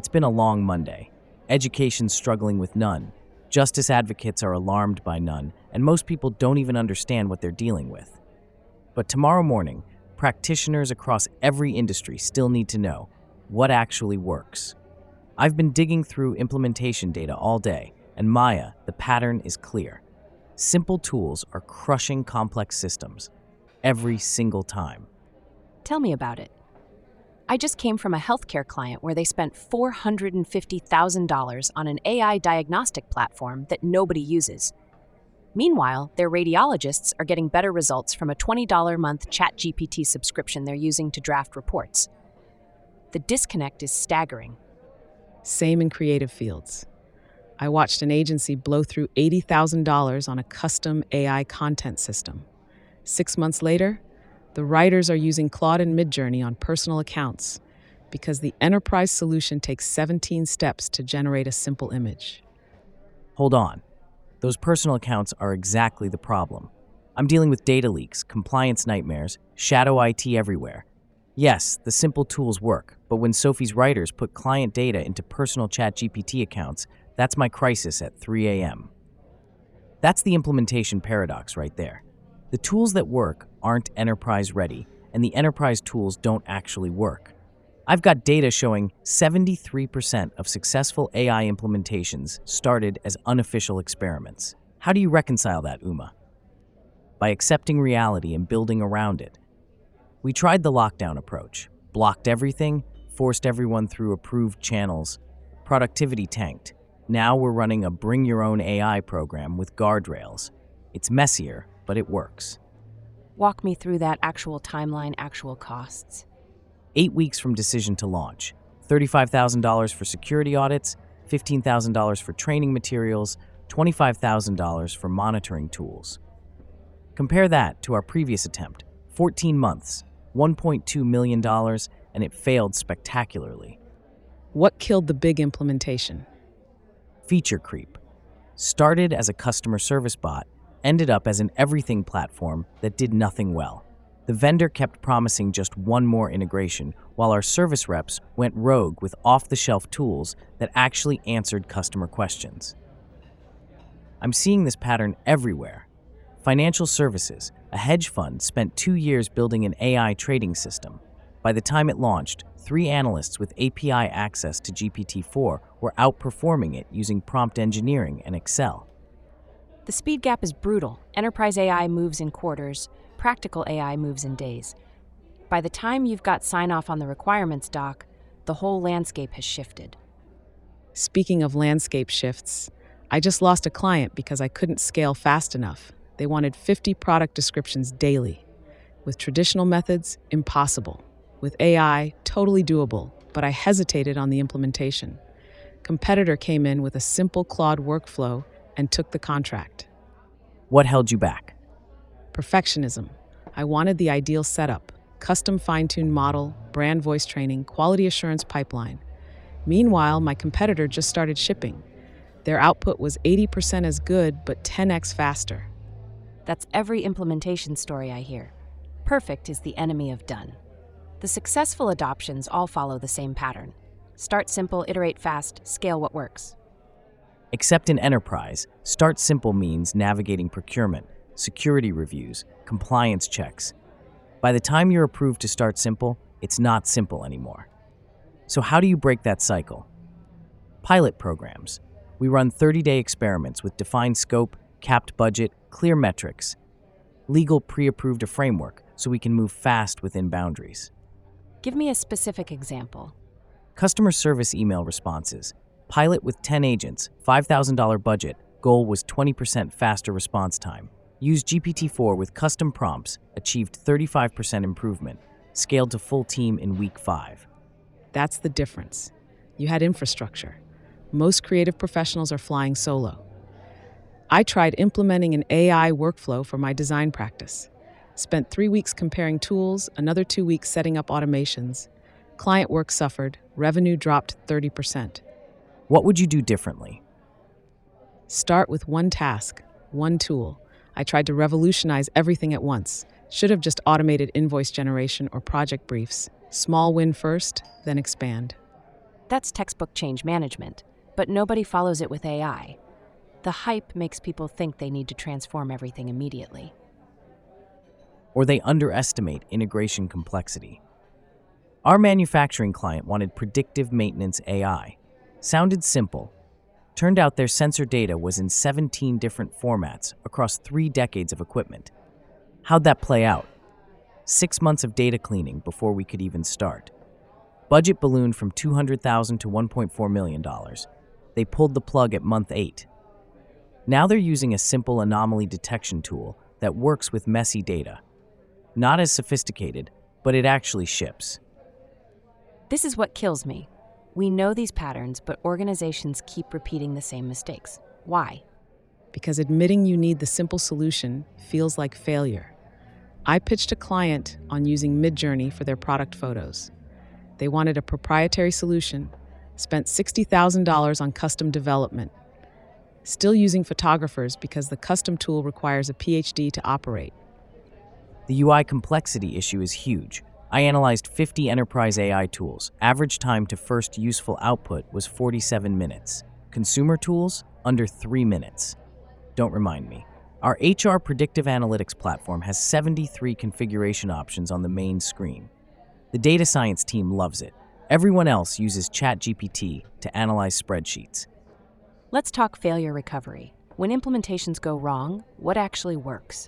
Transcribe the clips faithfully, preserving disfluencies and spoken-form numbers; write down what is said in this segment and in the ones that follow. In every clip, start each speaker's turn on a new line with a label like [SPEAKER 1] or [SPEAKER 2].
[SPEAKER 1] It's been a long Monday. Education's struggling with none. Justice advocates are alarmed by none, and most people don't even understand what they're dealing with. But tomorrow morning, practitioners across every industry still need to know what actually works. I've been digging through implementation data all day, and Maya, the pattern is clear. Simple tools are crushing complex systems every single time.
[SPEAKER 2] Tell me about it. I just came from a healthcare client where they spent four hundred fifty thousand dollars on an A I diagnostic platform that nobody uses. Meanwhile, their radiologists are getting better results from a twenty dollars a month ChatGPT subscription they're using to draft reports. The disconnect is staggering.
[SPEAKER 3] Same in creative fields. I watched an agency blow through eighty thousand dollars on a custom A I content system. Six months later, the writers are using Claude and Midjourney on personal accounts because the enterprise solution takes seventeen steps to generate a simple image.
[SPEAKER 1] Hold on. Those personal accounts are exactly the problem. I'm dealing with data leaks, compliance nightmares, shadow I T everywhere. Yes, the simple tools work, but when Sophie's writers put client data into personal ChatGPT accounts, that's my crisis at three a.m. That's the implementation paradox right there. The tools that work aren't enterprise ready, and the enterprise tools don't actually work. I've got data showing seventy-three percent of successful A I implementations started as unofficial experiments. How do you reconcile that, Uma? By accepting reality and building around it. We tried the lockdown approach, blocked everything, forced everyone through approved channels. Productivity tanked. Now we're running a bring your own A I program with guardrails. It's messier, but it works.
[SPEAKER 2] Walk me through that actual timeline, actual costs.
[SPEAKER 1] Eight weeks from decision to launch. thirty-five thousand dollars for security audits, fifteen thousand dollars for training materials, twenty-five thousand dollars for monitoring tools. Compare that to our previous attempt, fourteen months, one point two million dollars, and it failed spectacularly.
[SPEAKER 3] What killed the big implementation?
[SPEAKER 1] Feature creep. Started as a customer service bot, ended up as an everything platform that did nothing well. The vendor kept promising just one more integration, while our service reps went rogue with off-the-shelf tools that actually answered customer questions. I'm seeing this pattern everywhere. Financial services, a hedge fund spent two years building an A I trading system. By the time it launched, three analysts with A P I access to G P T four were outperforming it using prompt engineering and Excel.
[SPEAKER 2] The speed gap is brutal. Enterprise A I moves in quarters, practical A I moves in days. By the time you've got sign-off on the requirements doc, the whole landscape has shifted.
[SPEAKER 3] Speaking of landscape shifts, I just lost a client because I couldn't scale fast enough. They wanted fifty product descriptions daily. With traditional methods, impossible. With A I, totally doable, but I hesitated on the implementation. Competitor came in with a simple Claude workflow and took the contract.
[SPEAKER 1] What held you back?
[SPEAKER 3] Perfectionism. I wanted the ideal setup, custom fine-tuned model, brand voice training, quality assurance pipeline. Meanwhile, my competitor just started shipping. Their output was eighty percent as good, but ten x faster.
[SPEAKER 2] That's every implementation story I hear. Perfect is the enemy of done. The successful adoptions all follow the same pattern. Start simple, iterate fast, scale what works.
[SPEAKER 1] Except in enterprise, start simple means navigating procurement, security reviews, compliance checks. By the time you're approved to start simple, it's not simple anymore. So how do you break that cycle? Pilot programs. We run thirty-day experiments with defined scope, capped budget, clear metrics. Legal pre-approved a framework so we can move fast within boundaries.
[SPEAKER 2] Give me a specific example.
[SPEAKER 1] Customer service email responses. Pilot with ten agents, five thousand dollars budget. Goal was twenty percent faster response time. Used G P T four with custom prompts, achieved thirty-five percent improvement. Scaled to full team in week five.
[SPEAKER 3] That's the difference. You had infrastructure. Most creative professionals are flying solo. I tried implementing an A I workflow for my design practice. Spent three weeks comparing tools, another two weeks setting up automations. Client work suffered, revenue dropped thirty percent.
[SPEAKER 1] What would you do differently?
[SPEAKER 3] Start with one task, one tool. I tried to revolutionize everything at once. Should have just automated invoice generation or project briefs. Small win first, then expand.
[SPEAKER 2] That's textbook change management, but nobody follows it with A I. The hype makes people think they need to transform everything immediately.
[SPEAKER 1] Or they underestimate integration complexity. Our manufacturing client wanted predictive maintenance A I. Sounded simple. Turned out their sensor data was in seventeen different formats across three decades of equipment. How'd that play out? Six months of data cleaning before we could even start. Budget ballooned from two hundred thousand dollars to one point four million dollars. They pulled the plug at month eight. Now they're using a simple anomaly detection tool that works with messy data. Not as sophisticated, but it actually ships.
[SPEAKER 2] This is what kills me. We know these patterns, but organizations keep repeating the same mistakes. Why?
[SPEAKER 3] Because admitting you need the simple solution feels like failure. I pitched a client on using Midjourney for their product photos. They wanted a proprietary solution, spent sixty thousand dollars on custom development, still using photographers because the custom tool requires a P H D to operate.
[SPEAKER 1] The U I complexity issue is huge. I analyzed fifty enterprise A I tools. Average time to first useful output was forty-seven minutes. Consumer tools, under three minutes. Don't remind me. Our H R predictive analytics platform has seventy-three configuration options on the main screen. The data science team loves it. Everyone else uses ChatGPT to analyze spreadsheets.
[SPEAKER 2] Let's talk failure recovery. When implementations go wrong, what actually works?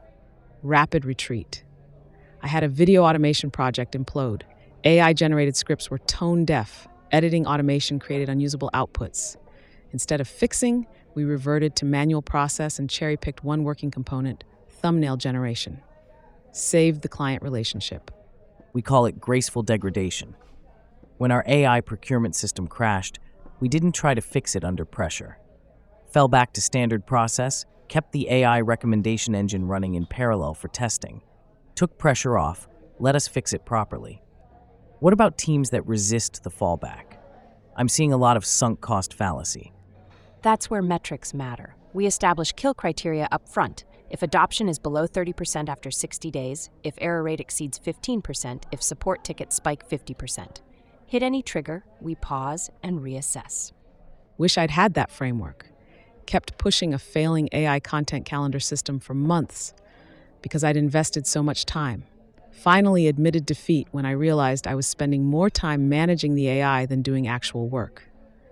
[SPEAKER 3] Rapid retreat. I had a video automation project implode. A I-generated scripts were tone-deaf. Editing automation created unusable outputs. Instead of fixing, we reverted to manual process and cherry-picked one working component, thumbnail generation. Saved the client relationship.
[SPEAKER 1] We call it graceful degradation. When our A I procurement system crashed, we didn't try to fix it under pressure. Fell back to standard process, kept the A I recommendation engine running in parallel for testing. Took pressure off, let us fix it properly. What about teams that resist the fallback? I'm seeing a lot of sunk cost fallacy.
[SPEAKER 2] That's where metrics matter. We establish kill criteria up front. If adoption is below thirty percent after sixty days, if error rate exceeds fifteen percent, if support tickets spike fifty percent. Hit any trigger, we pause and reassess.
[SPEAKER 3] Wish I'd had that framework. Kept pushing a failing A I content calendar system for months because I'd invested so much time. Finally admitted defeat when I realized I was spending more time managing the A I than doing actual work.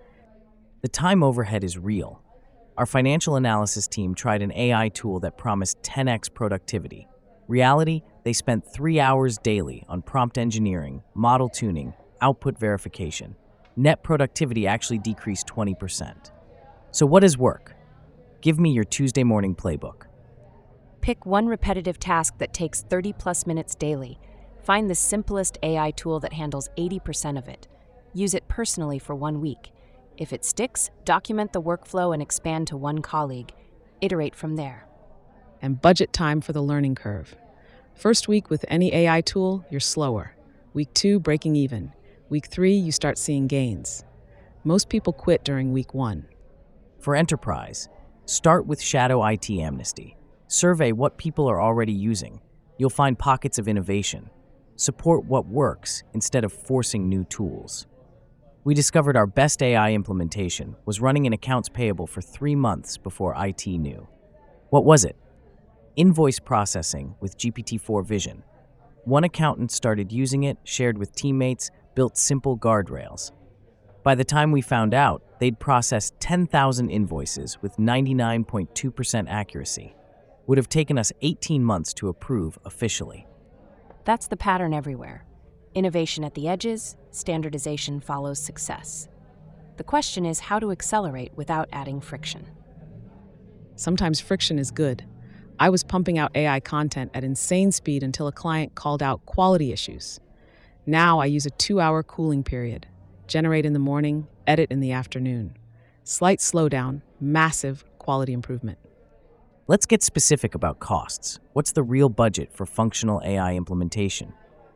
[SPEAKER 1] The time overhead is real. Our financial analysis team tried an A I tool that promised ten x productivity. Reality, they spent three hours daily on prompt engineering, model tuning, output verification. Net productivity actually decreased twenty percent. So what does work? Give me your Tuesday morning playbook.
[SPEAKER 2] Pick one repetitive task that takes thirty plus minutes daily. Find the simplest A I tool that handles eighty percent of it. Use it personally for one week. If it sticks, document the workflow and expand to one colleague. Iterate from there.
[SPEAKER 3] And budget time for the learning curve. First week with any A I tool, you're slower. Week two, breaking even. Week three, you start seeing gains. Most people quit during week one.
[SPEAKER 1] For enterprise, start with Shadow I T Amnesty. Survey what people are already using. You'll find pockets of innovation. Support what works instead of forcing new tools. We discovered our best A I implementation was running in accounts payable for three months before I T knew. What was it? Invoice processing with G P T four Vision. One accountant started using it, shared with teammates, built simple guardrails. By the time we found out, they'd processed ten thousand invoices with ninety-nine point two percent accuracy. Would have taken us eighteen months to approve officially.
[SPEAKER 2] That's the pattern everywhere. Innovation at the edges, standardization follows success. The question is how to accelerate without adding friction.
[SPEAKER 3] Sometimes friction is good. I was pumping out A I content at insane speed until a client called out quality issues. Now I use a two-hour cooling period. Generate in the morning, edit in the afternoon. Slight slowdown, massive quality improvement.
[SPEAKER 1] Let's get specific about costs. What's the real budget for functional A I implementation?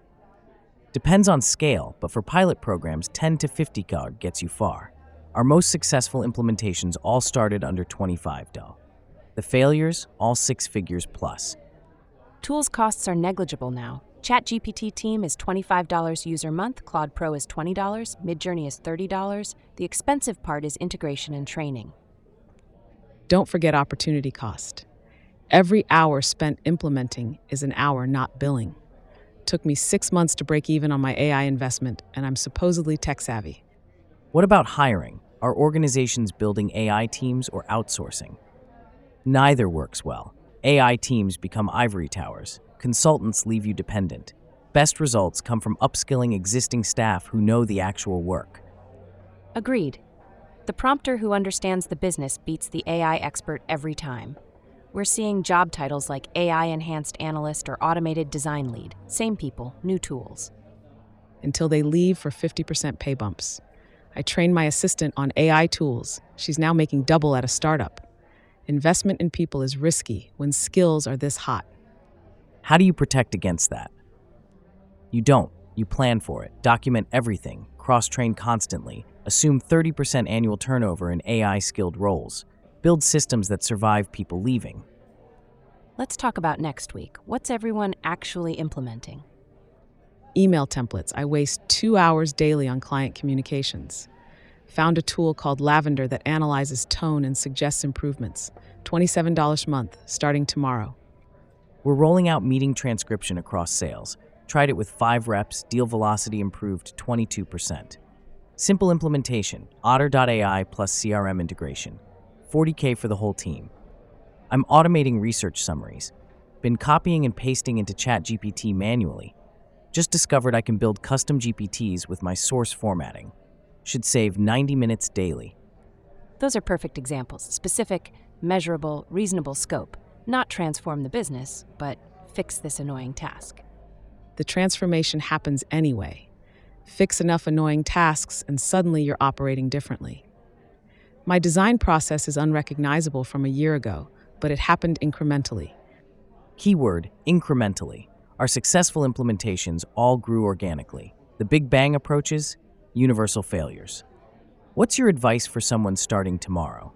[SPEAKER 1] Depends on scale, but for pilot programs, ten to fifty K gets you far. Our most successful implementations all started under twenty-five dollars. The failures, all six figures plus.
[SPEAKER 2] Tools costs are negligible now. ChatGPT Team is twenty-five dollars user month, Claude Pro is twenty dollars, Midjourney is thirty dollars. The expensive part is integration and training.
[SPEAKER 3] Don't forget opportunity cost. Every hour spent implementing is an hour not billing. Took me six months to break even on my A I investment, and I'm supposedly tech savvy.
[SPEAKER 1] What about hiring? Are organizations building A I teams or outsourcing? Neither works well. A I teams become ivory towers. Consultants leave you dependent. Best results come from upskilling existing staff who know the actual work.
[SPEAKER 2] Agreed. The prompter who understands the business beats the A I expert every time. We're seeing job titles like A I-enhanced analyst or automated design lead. Same people, new tools.
[SPEAKER 3] Until they leave for fifty percent pay bumps. I trained my assistant on A I tools. She's now making double at a startup. Investment in people is risky when skills are this hot.
[SPEAKER 1] How do you protect against that? You don't. You plan for it. Document everything. Cross-train constantly. Assume thirty percent annual turnover in A I-skilled roles. Build systems that survive people leaving.
[SPEAKER 2] Let's talk about next week. What's everyone actually implementing?
[SPEAKER 3] Email templates. I waste two hours daily on client communications. Found a tool called Lavender that analyzes tone and suggests improvements. twenty-seven dollars a month, starting tomorrow.
[SPEAKER 1] We're rolling out meeting transcription across sales. Tried it with five reps, deal velocity improved twenty-two percent. Simple implementation, Otter dot A I plus C R M integration. forty K for the whole team. I'm automating research summaries. Been copying and pasting into ChatGPT manually. Just discovered I can build custom G P Ts with my source formatting. Should save ninety minutes daily.
[SPEAKER 2] Those are perfect examples. Specific, measurable, reasonable scope. Not transform the business, but fix this annoying task.
[SPEAKER 3] The transformation happens anyway. Fix enough annoying tasks and suddenly you're operating differently. My design process is unrecognizable from a year ago, but it happened incrementally.
[SPEAKER 1] Keyword, incrementally. Our successful implementations all grew organically. The Big Bang approaches, universal failures. What's your advice for someone starting tomorrow?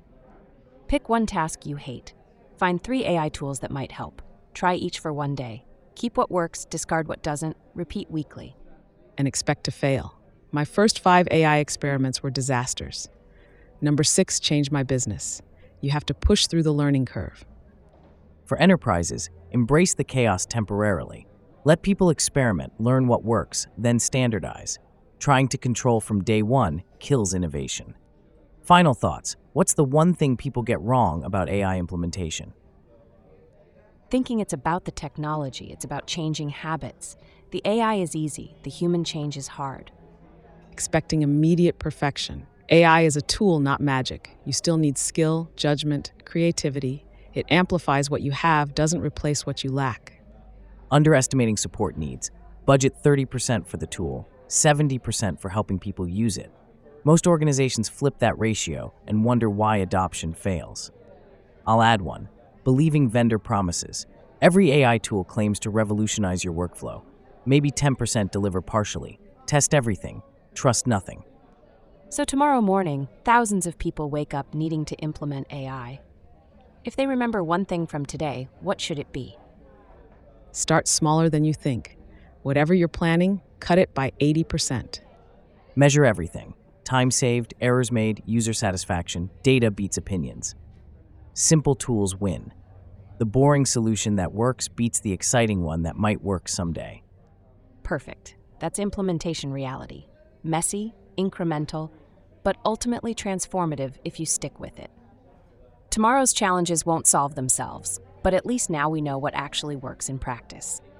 [SPEAKER 2] Pick one task you hate. Find three A I tools that might help. Try each for one day. Keep what works, discard what doesn't, repeat weekly.
[SPEAKER 3] And expect to fail. My first five A I experiments were disasters. Number six changed my business. You have to push through the learning curve.
[SPEAKER 1] For enterprises, embrace the chaos temporarily. Let people experiment, learn what works, then standardize. Trying to control from day one kills innovation. Final thoughts. What's the one thing people get wrong about A I implementation?
[SPEAKER 2] Thinking it's about the technology, it's about changing habits. The A I is easy, the human change is hard.
[SPEAKER 3] Expecting immediate perfection. A I is a tool, not magic. You still need skill, judgment, creativity. It amplifies what you have, doesn't replace what you lack.
[SPEAKER 1] Underestimating support needs. Budget thirty percent for the tool, seventy percent for helping people use it. Most organizations flip that ratio and wonder why adoption fails. I'll add one. Believing vendor promises. Every A I tool claims to revolutionize your workflow. Maybe ten percent deliver partially. Test everything. Trust nothing.
[SPEAKER 2] So tomorrow morning, thousands of people wake up needing to implement A I. If they remember one thing from today, what should it be?
[SPEAKER 3] Start smaller than you think. Whatever you're planning, cut it by eighty percent.
[SPEAKER 1] Measure everything. Time saved, errors made, user satisfaction, data beats opinions. Simple tools win. The boring solution that works beats the exciting one that might work someday.
[SPEAKER 2] Perfect. That's implementation reality. Messy, incremental, but ultimately transformative if you stick with it. Tomorrow's challenges won't solve themselves, but at least now we know what actually works in practice.